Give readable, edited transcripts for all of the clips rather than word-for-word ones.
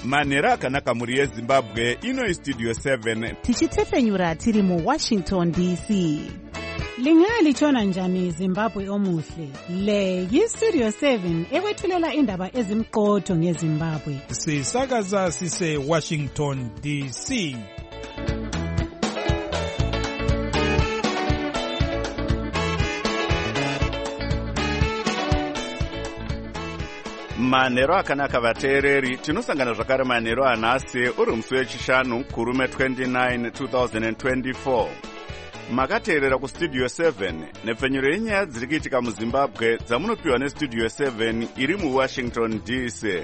manhero akanaka mhuri yezimbabwe. Ino istudio 7 tichitefenyura tiri muWashington DC. Lingalitshona njani Zimbabwe omuhle? Le yistudio 7 ekwethulela indaba ezimqotho ngeZimbabwe. Sisakaza sise Washington DC. manhero akanaka vateereri, tinosangana zvakare manhero anhasi uri musi wechishanu kurume 29 2024. makateerera kustudio 7 nepfenyuro yenyaya dziri kuitika muzimbabwe dzamunopiwa nestudio 7 iri muwashington DC.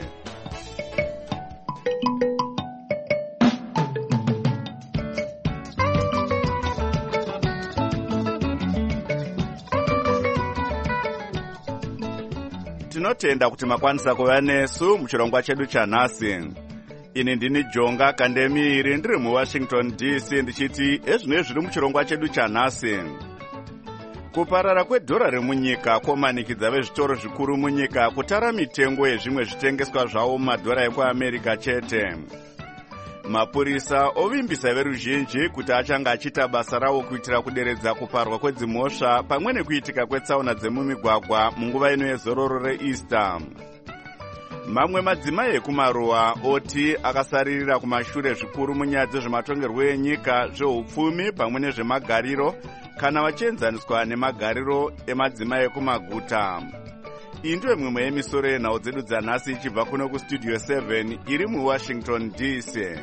tinotenda kuti makwanisa kuva nesu muchirongwa chedu chanhasi. Ini ndini Jonga Kandemiri ndiri muWashington DC ndichiti ezvino zviri muchirongwa chedu chanhasi. Kuparara kwedhora remunyika komanikidza vezvitoro zvikuru munyika kutara mitengo yezvimwe zvitengeswa zvavo mumadhora ekuAmerica chete. Mapurisa ovimbisa veruzhinji kuti achanga achiita basa ravo kuitira kuderedza kuparwa kwedzimhosva pamwe nekuitika kwetsaona dzemumigwagwa munguva ino yezororo reEaster. Mamwe madzimai ekumaruwa oti akasaririra kumashure zvikuru munyaya dzezvematongerwo enyika, zveupfumi pamwe nezvemagariro kana vachienzaniswa nemagariro emadzimai ekumaguta. Iyi ndiyo mimwe yemisoro yenhau dzedu dzanhasi ichibva kuno kustudio 7 iri muWashington DC.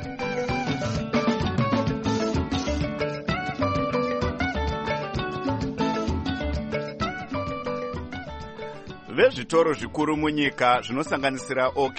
Vezvitoro zvikuru munyika zvinosanganisira OK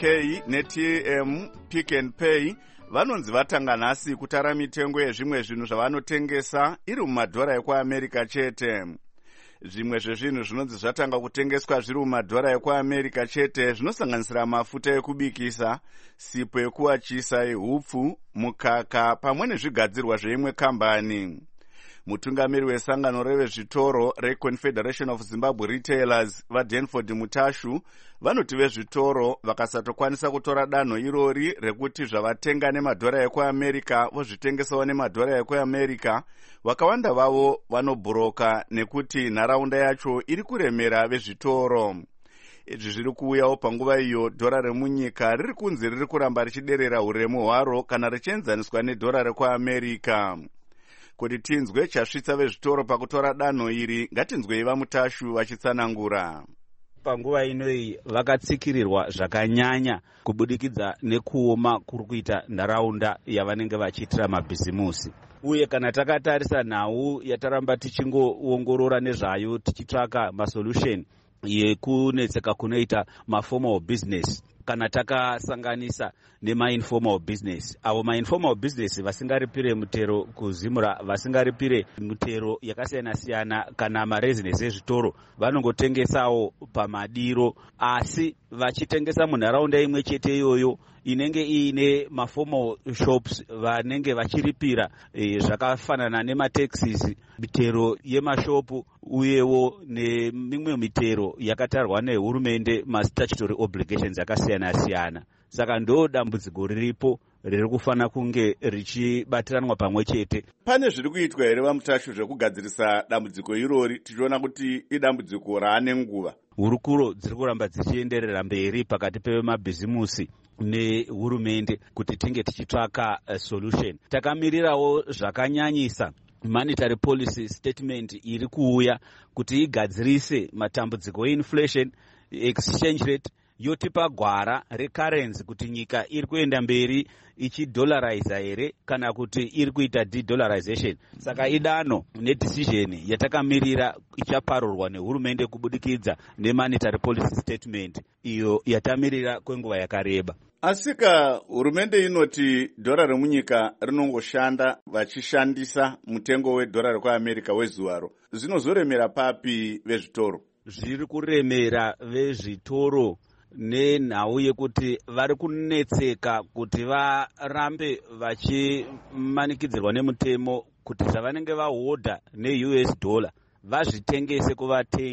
neTM Pick and Pay vanonzi vatanga nhasi kutara mitengo yezvimwe zvinhu zvavanotengesa iri mumadhora ekuAmerica chete. Zvimwe zvezvinhu zvinonzi zvatanga kutengeswa zviri mumadhora ekuAmerica chete zvinosanganisira mafuta ekubikisa, sipo yekuwachisa yehupfu, mukaka pamwe nezvigadzirwa zveimwe kambani. Mutungamiri wesangano revezvitoro reConfederation of Zimbabwe Retailers vaDenford Mutashu vanoti vezvitoro vakasatokwanisa kutora danho irori rekuti zvavatenga nemadhora ekuAmerica vozvitengesawo nemadhora ekuAmerica, vakawanda vavo vanobhuroka nekuti nharaunda yacho iri kuremera vezvitoro. Izvi zviri kuuyawo panguva iyo dhora remunyika riri kunzi riri kuramba richiderera uremu hwaro kana richienzaniswa nedhora rekuAmerica. Kuti tinzwe chasvitsa vezvitoro pakutora danho iri, ngatinzwei vaMutashu vachitsanangura. Panguva inoyi vakatsikirirwa zvakanyanya kubudikidza nekuoma kuri kuita nharaunda yavanenge vachiitira mabhizimusi. Uye kana takatarisa nhau yataramba tichingoongorora nezvayo tichitsvaka masolution yekunetseka kunoita maformal business, kana takasanganisa nemainformal business, avo mainformal business vasingaripire mutero kuzimura, vasingaripire mutero yakasiyana-siyana kana marezinesi ezvitoro, vanongotengesawo pamadiro, asi vachitengesa munharaunda imwe chete iyoyo inenge iine maformal shops vanenge vachiripira zvakafanana nemataxis, mitero yemashopu uyewo nemimwe mitero yakatarwa nehurumende, mastatutory obligations akasiyana-siyana. Saka ndo dambudziko riripo riri kufanira kunge richibatiranwa pamwe chete. Pane zviri kuitwa here vaMutashu zvekugadzirisa dambudziko irori, tichiona kuti idambudziko raane nguva? Hurukuro dziri kuramba dzichienderera mberi pakati pemabhizimusi nehurumende kuti tinge tichitsvaka solution. Takamirirawo zvakanyanyisa monetary policy statement iri kuuya kuti igadzirise matambudziko einflation, exchange rate, yotipa gwara recurrency kuti nyika iri kuenda mberi ichidollariza here kana kuti iri kuita de-dollarization. Saka idano nedecision yatakamirira ichaparurwa nehurumende kubudikidza nemonetary policy statement iyo yatamirira kwenguva yakareba. Asika hurumende inoti dhora remunyika rinongoshanda vachishandisa mutengo wedhora rekuAmerica wezuvaro. Zvinozoremera papi vezvitoro? Zviri kuremera vezvitoro nenhau yekuti vari kunetseka kuti varambe vachimanikidzirwa nemutemo kuti zvavanenge vahodha neUS dollar vazvitengese kuvatengi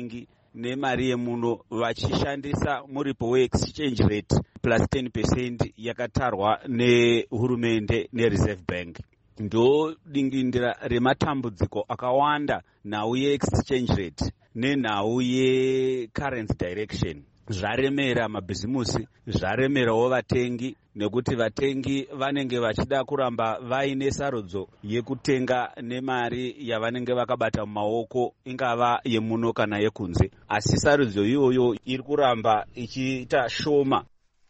nemari yemuno vachishandisa muripo weexchange rate plus 10% yakatarwa nehurumende nereserve bank. Ndo dingindira rematambudziko akawanda, nhau yeexchange rate nenhau yecurrency direction zvaremera mabhizimusi, zvaremerawo vatengi, nekuti vatengi vanenge vachida kuramba vaine sarudzo yekutenga nemari yavanenge vakabata mumaoko, ingava yemuno kana yekunze, asi sarudzo iyoyo iri kuramba ichiita shoma.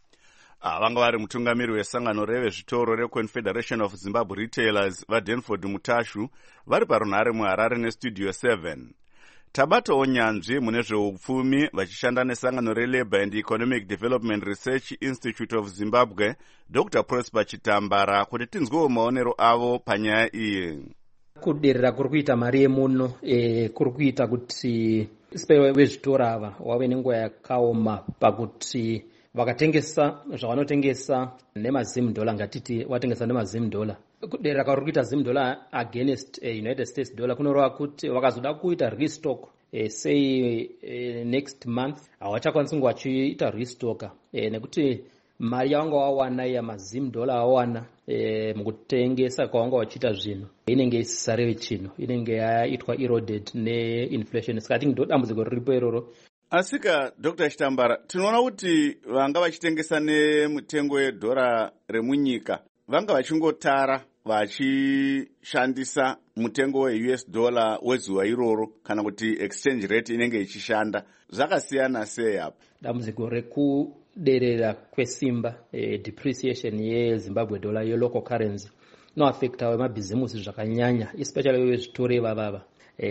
Vanga vari mutungamiri wesangano revezvitoro reConfederation of Zimbabwe Retailers vaDenford Mutashu vari parunhare muHarare neStudio 7. Tabatawo nyanzvi mune zveupfumi vachishanda nesangano reLabour and Economic Development Research Institute of Zimbabwe, Dr. Prosper Chitambara, kuti tinzwewo maonero avo panyaya iyi. Kuderera kuri kuita mari yemuno kuri kuita kuti vezvitoro ava wave nenguva yakaoma pakuti vakatengesa zvavanotengesa nemazim dollar, ngatiti watengesa nemazim dollar, kuderera kuri kuita zim dollar against United States dollar kunoreva kuti vakazoda kuita restock say next month havachakwanisi kunge vachiita restock nekuti mari yavanga wawana yamazim dollar awana mukutengesa kwavanga vachiita zvinhu inenge isisareve chinhu, inenge yaitwa eroded neinflation. Saka tingi ndo dambudziko riripo iroro. Asika Dr. Chitambara, tinoona kuti vanga vachitengesa nemutengo wedhora remunyika vanga vachingotara vachishandisa mutengo weUS dollar wezuva iroro kana kuti exchange rate inenge ichishanda. Zvakasiyana sei apo? Dambudziko rekuderera kwesimba depreciation yeZimbabwe dollar yelocal currency inoaffecta wemabhizimusi zvakanyanya, especially vezvitoro ivavava.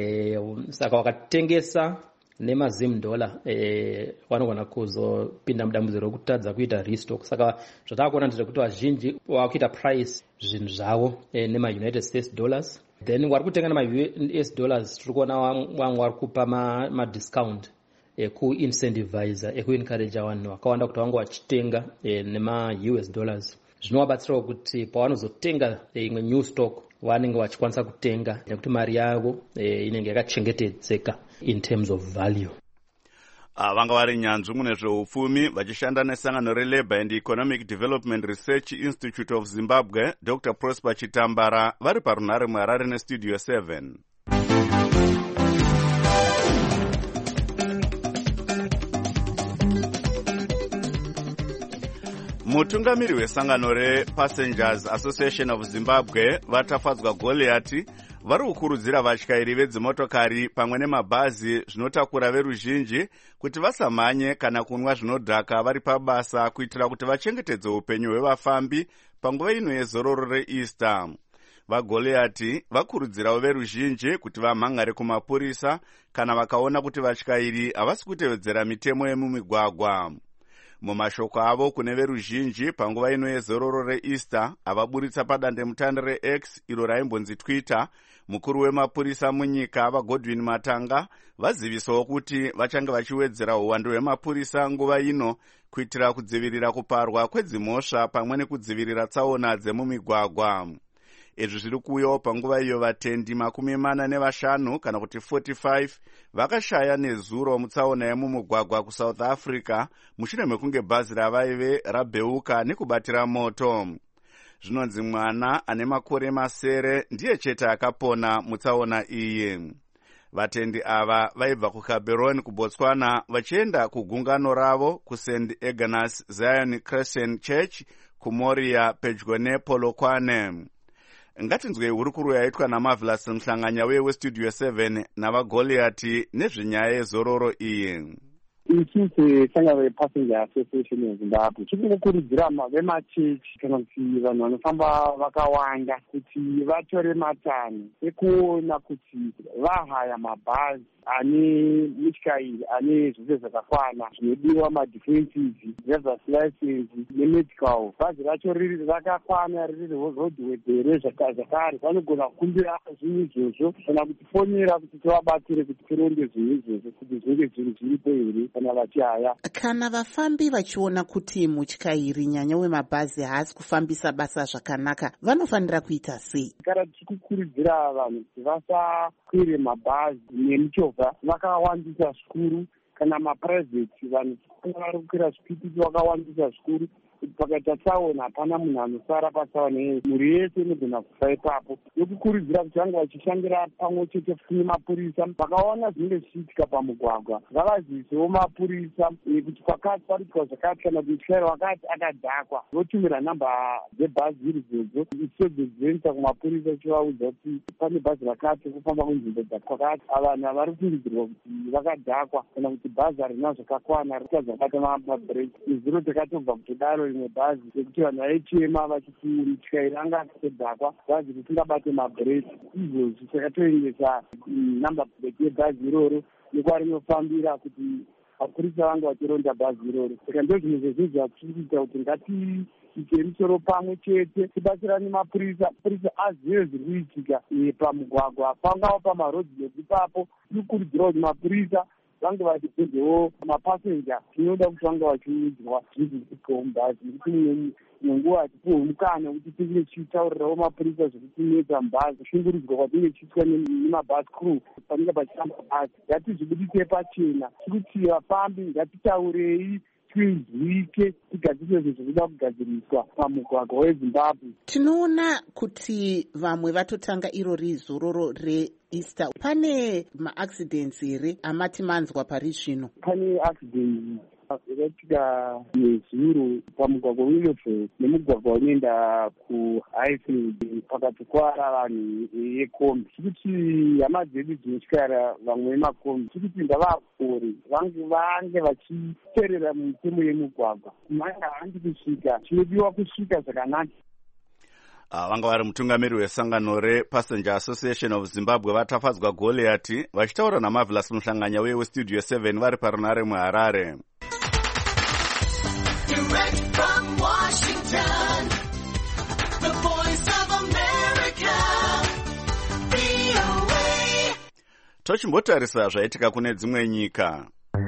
Saka wakatengesa nemazim dollar vanogona kuzopinda mudambudziko rekutadza kuita restock. Saka zvataakuona ndezvekuti vazhinji vakuita price zvinhu zvavo nemaUnited States dollars, then vari kutenga nemaUS dollars tiri kuona vamwe vari kupa madiscount ekuincentiviza ekuencourage vanhu vakawanda kuti vange vachitenga nemaUS dollars. Zvinovabatsirawo kuti pavanozotenga imwe new stock vanenge vachikwanisa kutenga nekuti mari yavo inenge yakachengetedzeka in terms of value. Vanga vari nyanzvi mune zveupfumi vachishanda nesangano reLabour and Economic Development Research Institute of Zimbabwe, Dr. Prosper Chitambara, vari parunhare muHarare neStudio 7. Mutungamiri wesangano rePassengers Association of Zimbabwe vatafadzwa Goliath vari kukurudzira vatyairi vedzimotokari pamwe nemabhazi zvinotakura veruzhinji kuti vasamhanye kana kunwa zvinodhaka vari pabasa kuitira kuti vachengetedze upenyu hwevafambi panguva ino yezororo reEaster. VaGoliath vakurudzirawo veruzhinji kuti vamhangare kumapurisa kana vakaona kuti vatyairi havasi kutevedzera mitemo yemumigwagwa. Mumashoko avo kune veruzhinji panguva ino yezororo reEaster avaburitsa padandemutande reX iro raimbonzi Twitter, mukuru wemapurisa munyika vaGodwin Matanga vazivisawo kuti vachange vachiwedzera uwandu hwemapurisa nguva ino kuitira kudzivirira kuparwa kwedzimhosva pamwe nekudzivirira tsaona dzemumigwagwa. Izvi zviri kuuyawo panguva iyo vatendi 45 kana kuti 45 vakashaya nezuro mutsaona yemumugwagwa kuSouth Africa mushure mekunge bhazi ravaive rabheuka nekubatira moto. Zvinonzi mwana ane makore masere ndiye chete akapona mutsaona iyi. Vatendi ava vaibva kuGaborone kuBotswana vachienda kugungano ravo kuSt Agnes Zion Christian Church kuMoria pedyo nePolokwane. Ngatinzwei hurukuru yaitwa naMarvelous Mhlanganya weStudio 7 navaGoliath nezvenyaya yezororo iyi. Isusu sangano rePassenger Association yeZimbabwe tiri kukurudzira vemachechi kana kuti vanhu vanofamba vakawanda kuti vatore matanho ekuona kuti vahaya mabhazi ane mutyairi ane zvose zvakakwana zvinodiwa, madefenses, driver's license nemedical. Bhazi racho riri rakakwana, riri roadworthy here zvakare vanogona kukumbira zvinhu izvozvo kana kutifonera kuti tivabatsire kuti tironge zvinhu izvozvo kuti zvinge zviri zviripo here kana vachihaya. Kana vafambi vachiona kuti mutyairi nyanya wemabhazi haasi kufambisa basa zvakanaka vanofanira kuita sei? Kana tichikurudzira vanhu kuti vasakwire mabhazi nemuchovha vakawandisa zvikuru kana maprivate vanhu vari kukwira zvipititi vakawandisa zvikuru. Pakaita tsaona hapana munhu anosara patsaona iyoyo, mhuri yese inogona kufa ipapo. Nekukurudzira kuti vange vachishandira pamwe chete nemapurisa. Vakaona zvinenge zvichiitika pamugwagwa ngavazivisewo mapurisa kuti kwakati pariitwa zvakati, kana kuti mutyairi wakati akadhakwa, votumira nhamba dzebhazi idzodzo isodzedzisa kumapurisa ichivaudza kuti pane bhazi rakati kufamba kunzvimbo dzakakati. Vanhu havari kuudzirwa kuti vakadhakwa kana kuti bhazi harina zvakakwana, rita zvakata mabhireki. Izvino takatobva kutodaro rimwe bhazi rekuti vanhu vaichema vachiti mutyairi anga akadhakwa, bhazi risingabate mabhireki. Izvozvi takatoendesa nhamba plate yebhazi iroro nekwaari rinofambira kuti mapurisa vange vachironda bhazi iroro. Saka ndozvimwe zvezvinhu zvatiri kuita kuti ngatiite misoro pamwe chete, tibatsirane mapurisa azive zviri kuitika pamugwagwa, pangava pamarodhi ipapo. Tinokurudzira kuti mapurisa vange vachibvunzewo mapasenja tinoda kuti vange vachiudzwa zviziitika mubhazi, nekuti nenguva hatipuhwe mukana kuti tinge tichitaurirawo mapurisa zvekutinetsa mubhazi, kushungurudzwa kwatinenge tichiitwa nemabhazi crew panenge pachifamba bhazi. Ngatizvibudise pachena kuti vafambi ngatitaurei, tinzwike, tigadzire zvinhu zvinoda kugadziriswa pamugwagwa weZimbabwe. Tinoona kuti vamwe vatotanga irori zororo reEaster. Pane maaccidents here amati manzwa pari zvino? Pane accident yakaitika nezuro pamugwagwa weWillow nemugwagwa unoenda kuHighfield pakati kwara vanhu yekombi. Tikuti hama dzedu dzinotyara vamwe vemakombi, tikuti ngavapore vange vachiteerera mitemo yemugwagwa. Manga handi kusvika, chinodiwa kusvika zvakanaka. Vanga vari mutungamiri wesangano rePassenger Association of Zimbabwe vatafadzwa Goliath vachitaura naMarvelous Muhlanganya weStudio 7 vari parunare muHarare. Direct from Washington, the Voice of America, VOA. Tochimbotarisa zvaitika kune dzimwe nyika.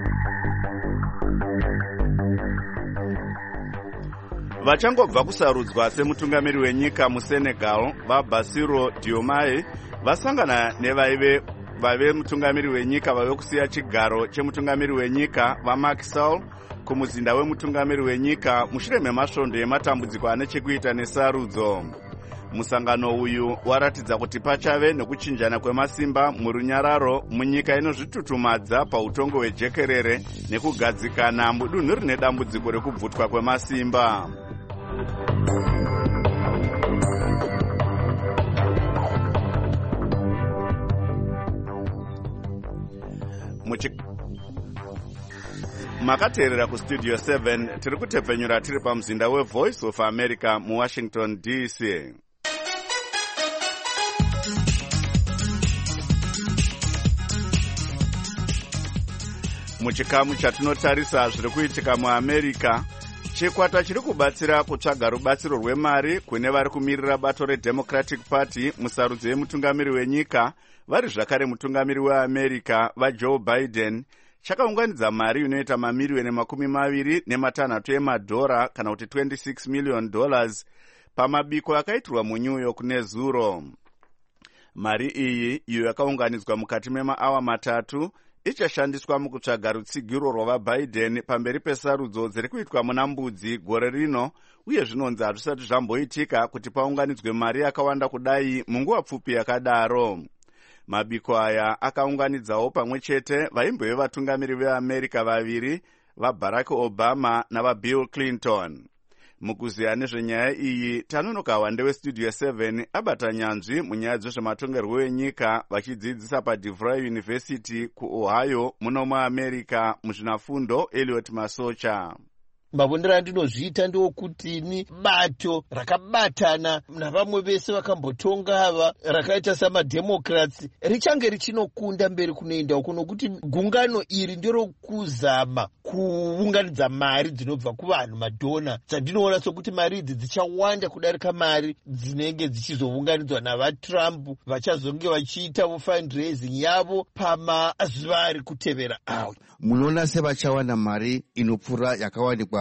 Vachangobva kusarudzwa semutungamiri wenyika muSenegal, vaBassirou Diomaye vasangana nevaive mutungamiri wenyika vave kusiya chigaro chemutungamiri wenyika vaMacky Sall kumuzinda wemutungamiri wenyika mushure memasvondo ematambudziko ane chekuita nesarudzo. Musangano uyu waratidza kuti pachave nekuchinjana kwemasimba murunyararo munyika inozvitutumadza pautongo hwejekerere nekugadzikana mudunhu rine dambudziko rekubvutwa kwemasimba. Makateerera kuStudio 7 tiri kutepfenyura tiri pamuzinda weVoice of America muWashington DC. Muchikamu chatinotarisa zviri kuitika muAmerica, chikwata chiri kubatsira kutsvaga rubatsiro rwemari kune vari kumirira bato reDemocratic Party musarudzo yemutungamiri wenyika vari zvakare mutungamiri weAmerica vaJoe Biden chakaunganidza mari inoita mamiriyoni $26 emadhora kana kuti $26 million pamabiko akaitirwa muNew York nezuro. Mari iyi iyo yakaunganidzwa mukati memaawa matatu ichashandiswa mukutsvaga rutsigiro rwavaBiden pamberi pesarudzo dziri kuitwa muna Mbudzi gore rino, uye zvinonzi hazvisati zvamboitika kuti paunganidzwe mari yakawanda kudai munguva pfupi yakadaro. Mabiko aya akaunganidzawo pamwe chete vaimbove vatungamiri veAmerica vaviri, vaBarack Obama navaBill Clinton. Mukuziya nezvenyaya iyi tanonoka wande weStudio 7 abata nyanzvi munyaya dzezvematongerwo enyika vachidzidzisa paDeVry University kuOhio muno muAmerica muzvinafundo Elliot Masocha. Mavondera andinozviita ndokuti ni bato rakabatana navamwe vese vakambotonga ava rakaita samaDemocrats richange richinokunda mberi kunoenda uko, nokuti gungano iri nderokuzama kuunganidza mari dzinobva kuvanhu, madhona. Dzandinoona sokuti mari idzi dzichawanda kudarika mari dzinenge dzichizounganidzwa navaTrump vachazonge vachiita fundraising yavo pamazuva ari kutevera awo. Munoona sevachawana mari inopfuura yakawanikwa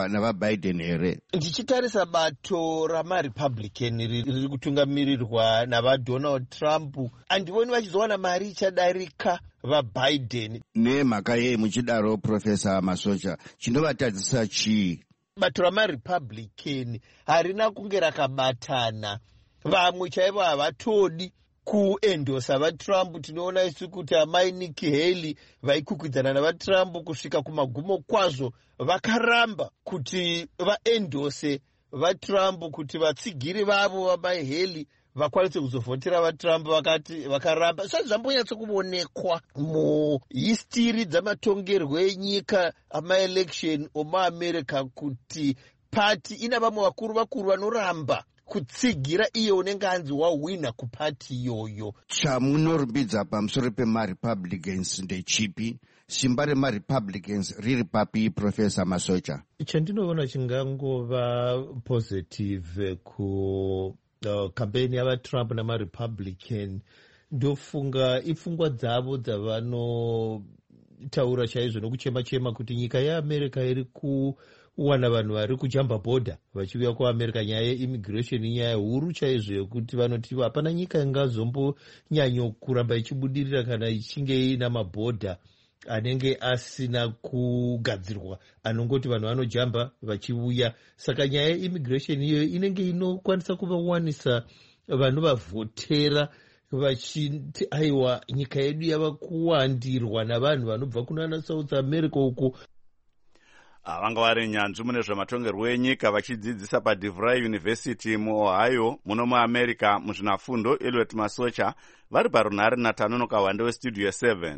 ririkuitwa navaBiden here? Ndichitarisa bato ramaRepublican riri kutungamirirwa navaDonald Trump, handioni vachizowana mari ichadarika vaBiden. Nemhaka yei muchidaro, Profesa Masocha, chinovatadzisa chii? Bato ramaRepublican harina kunge rakabatana. Vamwe chaivo havatodi kuendosa vaTrump. Tinoona isu kuti amai Nikki Haley vaikukwidhana navaTrump kusvika kumagumo kwazvo vakaramba kuti vaendose vaTrump, kuti vatsigiri vavo vamai Haley vakwanise kuzovhotera vaTrump vakaramba. Zvazvo zvambonyatso kuonekwa muhistiri dzamatongerwo enyika amaelection omuamerica kuti pati ina vamwe vakuru vanoramba kutsigira iyo unenge anzi wahwina kupati iyoyo. Chamunorumbidza pamusoro pemaRepublicans ndechipi? Simba remaRepublicans riri papi, Profesa Masocha? Chandinoona chingangova positive campaign yavaTrump namaRepublican ndofunga ifungwa dzavo dzavanotaura chaizvo nokuchema-chema kuti nyika yeAmerica iri kuwana vanhu vari kujamba bhodha vachiuya kuAmerica. Nyaya yeimmigration inyaya huru chaizvo yekuti vanoti hapana nyika ingazombonyanyo kuramba ichibudirira kana ichinge ina mabhodha anenge asina kugadzirwa, anongoti vanhu vanojamba vachiuya. Saka nyaya yeimmigration iyoyo inenge inokwanisa kuvawanisa vanovavhotera vachiti aiwa, nyika yedu yava kuwandirwa navanhu vanobva kunana South America uko. Vanga vari nyanzvi mune zvematongerwo enyika vachidzidzisa paDeVry University muOhio muno muAmerica muzvinafundo. Elliot Masocha vari parunhare naTanonoka Wande weStudio 7.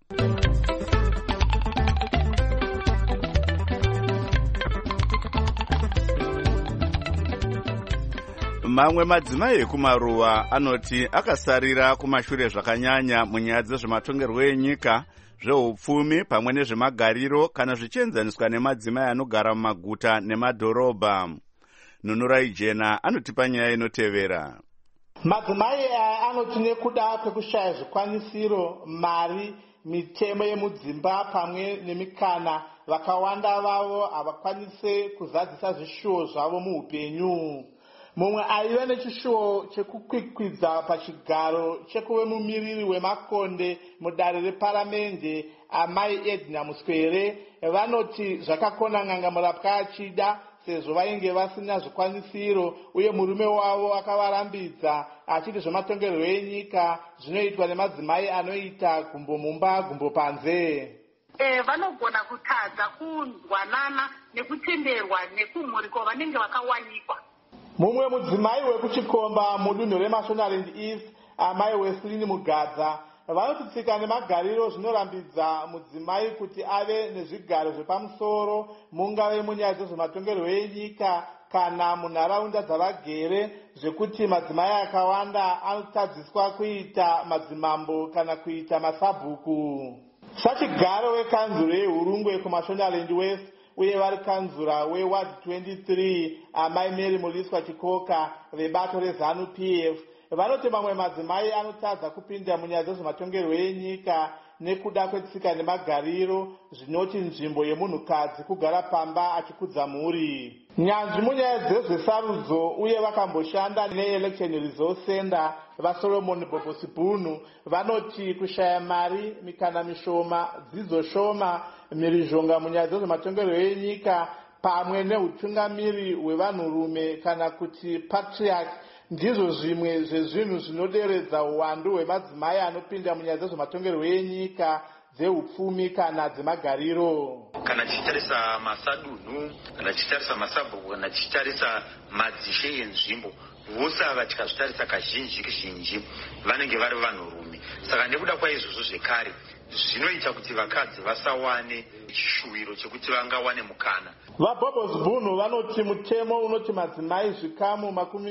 Mamwe madzimai ekumaruwa anoti akasarira kumashure zvakanyanya munyaya dzezvematongerwo enyika, zveupfumi pamwe nezvemagariro kana zvichienzaniswa nemadzimai anogara mumaguta nemadhorobha. Nunurai Jena anotipa nyaya inotevera. Madzimai aya anoti nekuda kwekushaya zvikwanisiro, mari, mitemo yemudzimba pamwe nemikana, vakawanda vavo havakwanise kuzadzisa zvishuwo zvavo muupenyu. Mumwe aiva nechishuwo chekukwikwidza pachigaro chekuve mumiriri wemakonde mudare reparamende, amai Edna Muswere vanoti zvakakona n'anga murapwa achida sezvo vainge vasina zvikwanisiro, uye murume wavo akavarambidza achiti zvematongerwo enyika zvinoitwa nemadzimai anoita gumbo mumba gumbo panze. Vanogona kutadza kunzwanana nekutenderwa nekumhuri kwavanenge vakawanikwa. Mumwe mudzimai wekuchikomba mudunhu reMashonaland East, amai Wesley Mugadza, vanotitsika nemagariro zvinorambidza mudzimai kuti ave nezvigaro zvepamusoro, mungave munyaya dzezvematongerwo enyika kana munharaunda dzavagere, zvekuti madzimai akawanda anotadziswa kuita madzimambo kana kuita masabhuku. Sachigaro wekanzuro yeHurungwe kuMashonaland West uye vari kanzura weWard 23, amai Mary Muliswa Chikoka vebato reZanu PF, vanoti mamwe madzimai anotadza kupinda munyaya dzezvematongerwo enyika nekuda kwetsika nemagariro, zvinoti nzvimbo yemunhukadzi kugara pamba achikudza mhuri. Nyanzvi munyaya dzezvesarudzo uye vakamboshanda neElection Resource Center vaSolomon Bobosibhunu vanoti kushaya mari, mikana mishoma, dzidzo shoma, mhirizhonga munyaya dzezvematongerwo enyika pamwe neutungamiri hwevanhurume kana kuti patriarch ndizvo zvimwe zvezvinhu zvinoderedza uwandu hwemadzimai anopinda munyaya dzezvematongerwo enyika, dzeupfumi kana dzemagariro. Kana tichitarisa masadunhu, kana tichitarisa masabhuku, kana tichitarisa madzishe enzvimbo, vose ava tikazvitarisa kazhinji vanenge vari vanhurume. Saka nekuda kwaizvozvo zvekare zvinoita kuti vakadzi vasawane chishuwiro chekuti vangawane mukana. VaBobosibhunu vanoti mutemo unoti madzimai zvikamu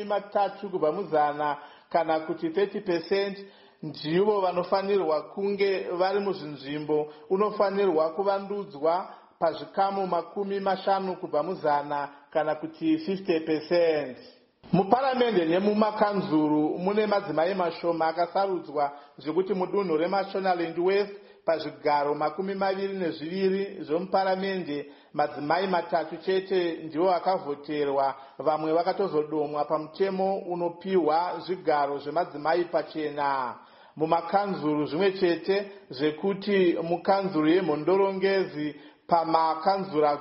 30 kubva muzana kana kuti 30% ndivo vanofanirwa kunge vari muzvinzvimbo unofanirwa kuvandudzwa pazvikamu 50 kubva muzana kana kuti 50%. Muparamende nemumakanzuru mune madzimai mashoma akasarudzwa zvekuti mudunhu reMashonaland West pazvigaro 22 zvemuparamende, madzimai 3 chete ndivo vakavhoterwa, vamwe vakatozodomwa pamutemo unopiwa zvigaro zvemadzimai pachena mumakanzuru zvimwe chete, zvekuti mukanzuru yemhondorongezi pamakanzura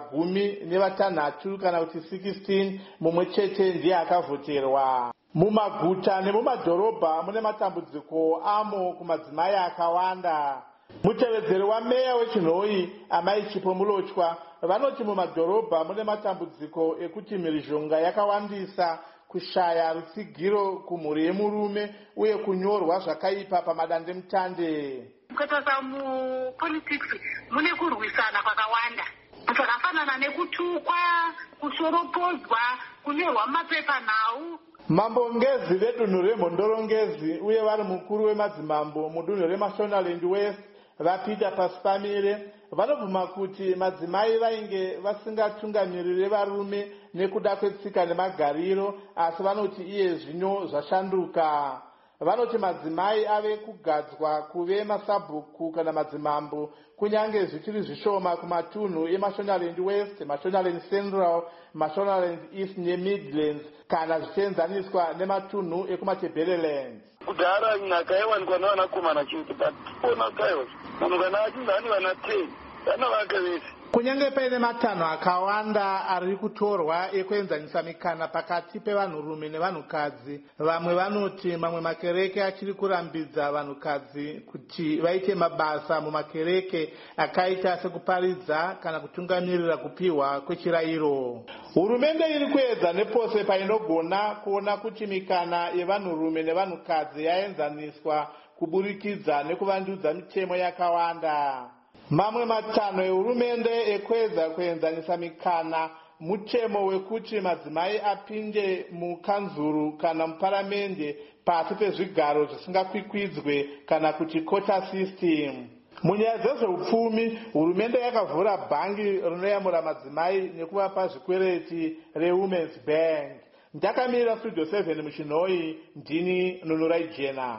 16 kana kuti 16 mumwe chete ndiye akavhoterwa. Mumaguta nemumadhorobha mune matambudziko amo kumadzimai akawanda. Mutevedzeri wameya wechinhoi Amai Chipo Mulochwa vanoti mumadhorobha mune matambudziko ekuti mhirizhonga yakawandisa, kushaya rutsigiro kumhuri yemurume uye kunyorwa zvakaipa pamadandemutande. Kutarisa mupolitics mune kurwisana kwakawanda zvakafanana nekutukwa, kushoropodzwa, kunyorwa mapepa nhau. Mambongezi vedunhu remhondorongezi uye vari mukuru wemadzimambo mudunhu reMashonaland West vaPeter Pasipamire vanobvuma kuti madzimai vainge vasingatungamiriri varume nekuda kwetsika nemagariro, asi vanoti iye zvino zvashanduka. Vanoti madzimai ave kugadzwa kuve masabhuku kana madzimambo, kunyange zvichiri zvishoma kumatunhu eMashonaland West, Mashonaland Central, Mashonaland East neMidlands kana zvichienzaniswa nematunhu ekumaTebeleland. Kudhara nhaka yaiwanikwa navanakomana chete, but ona kaiwa munhu kana achinzi ane vana 10 vanovaka vese. Kunyange paine matanho akawanda ari kutorwa ekuenzanisa mikana pakati pevanhurume nevanhukadzi, vamwe vanoti mamwe makereke achiri kurambidza vanhukadzi kuti vaite mabasa mumakereke akaita sekuparidza kana kutungamirira kupiwa kwechirayiro. Hurumende iri kuedza nepose painogona kuona kuti mikana yevanhurume nevanhukadzi yaenzaniswa kuburikidza nekuvandudza mitemo yakawanda. Mamwe matanho ehurumende ekuedza kuenzanisa mikana mutemo wekuti madzimai apinde mukanzuru kana muparamende pasi pezvigaro zvisingakwikwidzwe kana kuti quota system. Munyaya dzezveupfumi, hurumende yakavhura bhangi rinoyamura madzimai nekuvapa zvikwereti reWomen's Bank. Ndakamirira Studio 7 muchinhoi, ndini Nunurai Jena.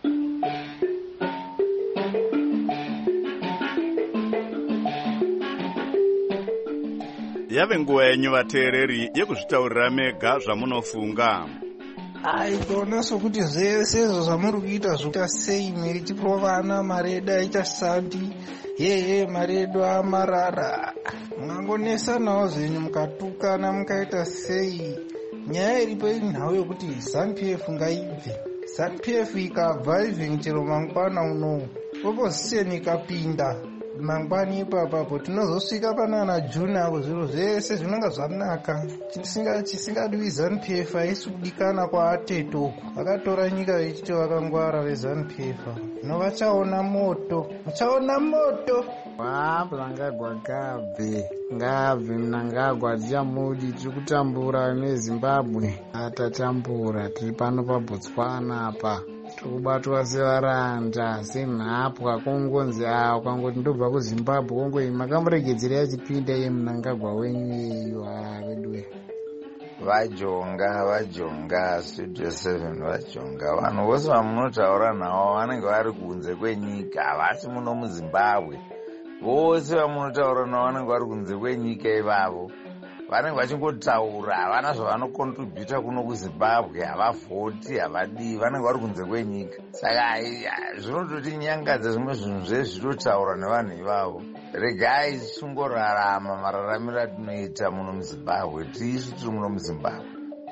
Yave nguva yenyu vateereri yekuzvitaurira mega zvamunofunga. Aigona sokuti zvese izvo zvamuri kuita zvokuita sei meitipo vana maredu aita sandi maredu amarara, mwangonesanawo zvenyu mukatukana mukaita sei. Nyaya iripo inhau yokuti ZANU-PF ngaibve. ZANU-PF ikabva even chero mangwana unowu, opposition ikapinda mangwani ipapapo, tinozosvika panana June apo zviro zvese zvinonga zvanaka. Chisingadiwi ZANU-PF haisi kudikana kwaatetoku. Vakatora nyika vechiti vakangwara veZANU-PF. Zvino vachaona moto, muchaona moto. Mnangagwa ngabve Mnangagwa tichamudi, tiri kutambura neZimbabwe. Atatambura, tiri pano paBotswana apa. Tikubatwa sevaranda senhapwa kongonzi awo kwangoti ndobva kuZimbabwe kongoi makamuregedzera achipinda iye Mnangagwa wenyu yeyo veduwe. Vajonga Studio 7 vajonga. Vanhu vose vamunotaura navo vanenge vari kunze kwenyika, havasi muno muZimbabwe. Vose vamunotaura navo vanenge vari kunze kwenyika ivavo. Vanenge vachingotaura, havana zvavanokontribhuta kuno kuZimbabwe, havavhoti, havadii, vanenge vari kunze kwenyika. Saka zvinototi nyangadza zvimwe zvinhu zvezvitotaura nevanhu ivavo. Regai tichingorarama mararamiro atinoita muno muZimbabwe, tisu tiri muno muZimbabwe.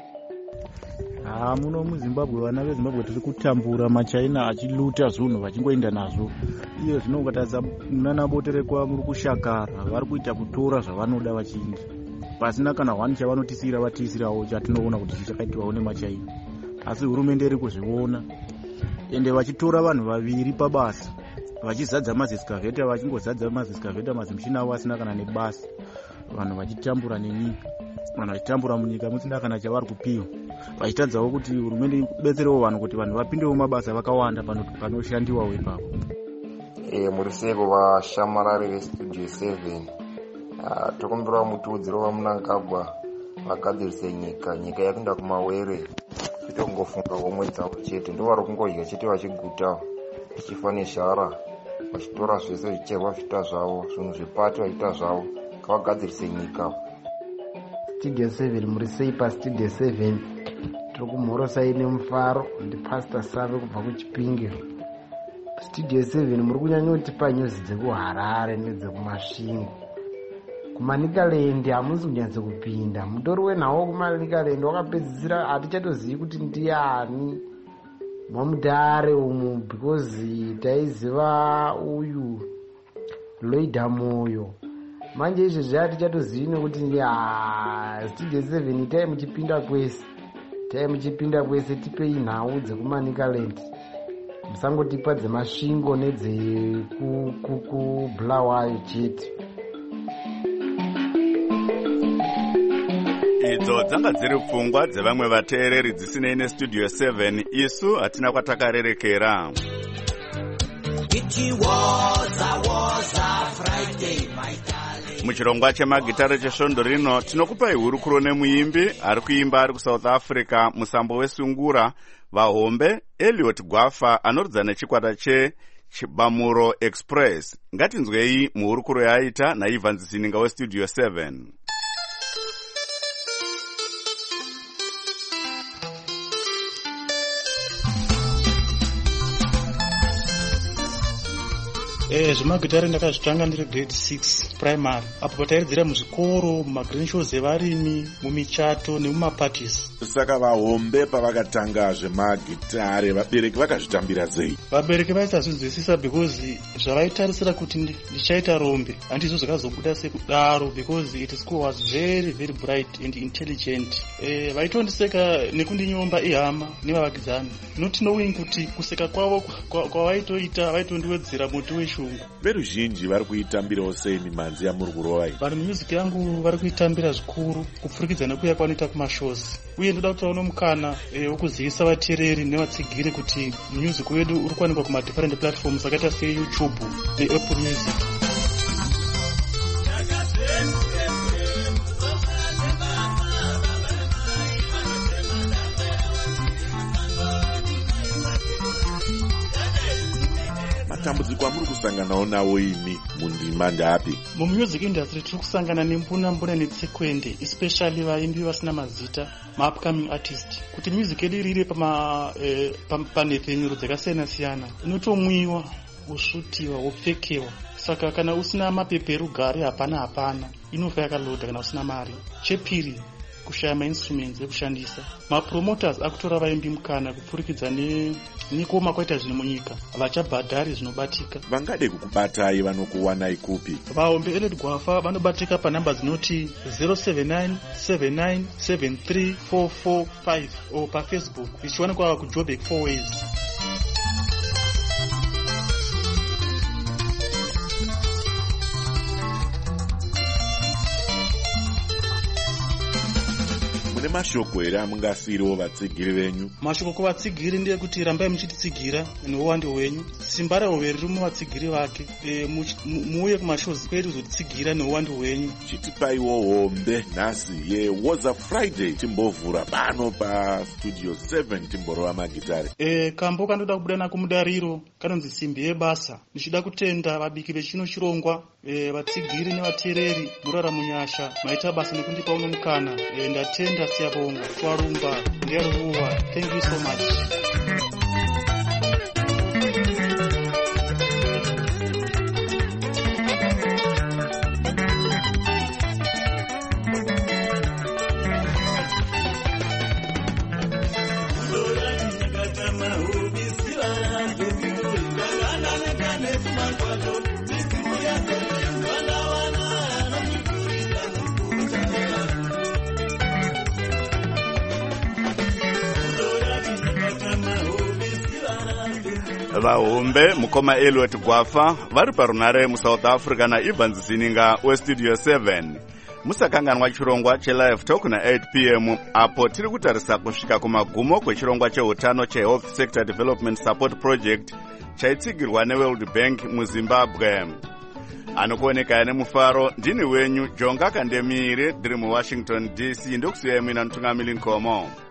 Muno muZimbabwe vana veZimbabwe tiri kutambura, maChina achiluta zvinhu vachingoenda nazvo. Iyo zvino ukatadza nana Boterekwa muri kushakara, vari kuita kutora zvavanoda vachinji. Pasina kana hwani chavanotisira vatisirawo chatinoona kuti chichakaitwawo nemaChina. Asi hurumende iri kuzviona ende vachitora vanhu vaviri pabasa, vachizadza maziskavheta, vachingozadza maziskavheta mazimushina avo asina kana nebasa. Vanhu vachitambura nenyika, vanhu vachitambura munyika musina kana chavari kupiwa, vachitadzawo kuti hurumende ibetserewo vanhu kuti vanhu vapindewo mabasa vakawanda panoshandiwawo ipapo. Muri seko vashamarari veStudio 7, tokumbira mutudziro waMnangagwa vagadzirise nyika yapinda kumawere, chitongofunga komwe dzavo chete, ndo vari kungodya chete vachigutawo, tichifa nezhara vachitora zvese zvicherwa zviita zvavo, zvinhu zvepato vaita zvavo, ngavagadzirise nyika. Studio 7 muri sei pastudio 7 tiri kumhorosai nemufaro. Ndipastor Save kubva kuChipinge. Studio 7 muri kunyanya kutipa nyuzi dzekuHarare nedzekuMasvingo. kumanikaland hamusi kunyatsa kupinda. Mutori wenhawo kumanikaland wakapedzisira hatichatozivi kuti ndiani mamudare umu, because taiziva uyu Loida Moyo. Manje izvezvi hatichatozivi nekuti Studio 7 itai muchipinda kwese tipei nhau dzekumanikaland, musangotipa dzemasvingo nedzekubulawayo chete. Idzo dzanga dziri pfungwa dzevamwe vateereri dzisinei neStudio 7. Isu hatina kwatakarerekera. Muchirongwa chemagitare chesvondo rino tinokupai hurukuro nemuimbi ari kuimba ari kuSouth Africa, musambo weSungura, Vahombe, Elliot Gwafa anoridza nechikwata cheChibamuro Express. Ngatinzwei muhurukuro yaaita naIvan Zininga weStudio 7. zvemagitare ndakazvitanga ndiri grade 6 primary, apo pataidzira muzvikoro, mumagreen shows evarimi, mumichato nemumaparties. Saka Vahombe pavakatanga zvemagitare vabereki vakazvitambira sei? Vabereki vaisazvinzwisisa because zvavaitarisira kuti ndichaita rombe handizvo zvakazobuda sekudaro, because it school was very very bright and intelligent. Vaitondiseka nekundinyomba ihama nevavakidzani, not knowing kuti kuseka kwavo kwavaitoita vaitondiwedzera muti weshungu. Veruzhinji vari kuitambirawo sei mimanzi yamuri kurova iyi? Vanhu mumusiki yangu vari kuitambira zvikuru kupfurikidza nekuya kwanoita kumashows, uye ndoda kuti vaone mukana wokuzivisa vateereri nevatsigiri kuti music wedu uri kuwanikwa kumadifferent platforms akaita seYouTube neApple Music. Matambudziko amuri kusanganawo nawo imi mundima ndapi? Mumusic industry tiri kusangana nembuna netsekwende, especially vaimbi vasina mazita, ma-upcoming artist. Kuti music yedu irire panhepfenyuro dzakasiyana-siyana, inotomwiwa, wosvutiwa, wopfekewa. Saka kana usina mapepa erugare hapana, inofa yakaloda kana usina mari. Chepiri, kushaya mainstruments ekushandisa. Mapromoters akutora vaimbi mukana kupfurikidza nekoma kwaita zvinhu munyika, vachabhadhari zvinobatika. Vangade kukubatai vanokuwanai kupi? Vahombe Elliot Gwafa vanobatika panhamba dzinoti 07979734445 o paFacebook, ichiwanikwa kuJoburg 4 Ways. Mashoko here amungasiyiriwo vatsigiri venyu? Mashoko kuvatsigiri ndeyekuti rambai muchititsigira neuwando hwenyu. Simba raHove riri muvatsigiri vake. Muuye kumashows kwedu kuzotitsigira neuwando hwenyu. Chitipaiwo hombe nhasi yeWoza Friday timbovhura pano paStudio 7 timborova magitare. Kambo kandoda kubuda nakumudariro kanonzi simbi yebasa. Ndichida kutenda vabiki vechino chirongwa, vatsigiri nevateereri murara munyasha maita basa nekundipa uno mukana. Ndatenda siyabonga, twarumba, ndiyaruwa. Thank you so much. Vahombe mukoma Elliot Gwafa vari parunare muSouth Africa naIvan Zininga weStudio 7. Musakanganwa chirongwa cheLive Talk na8 p.m. apo tiri kutarisa kusvika kumagumo kwechirongwa cheutano cheHealth Sector Development Support Project chaitsigirwa neWorld Bank muZimbabwe. Anokuoneka nemufaro ndini wenyu Jonga Kandemire ndiri muWashington DC, ndokusiyai mina Ntungamili Nkomo.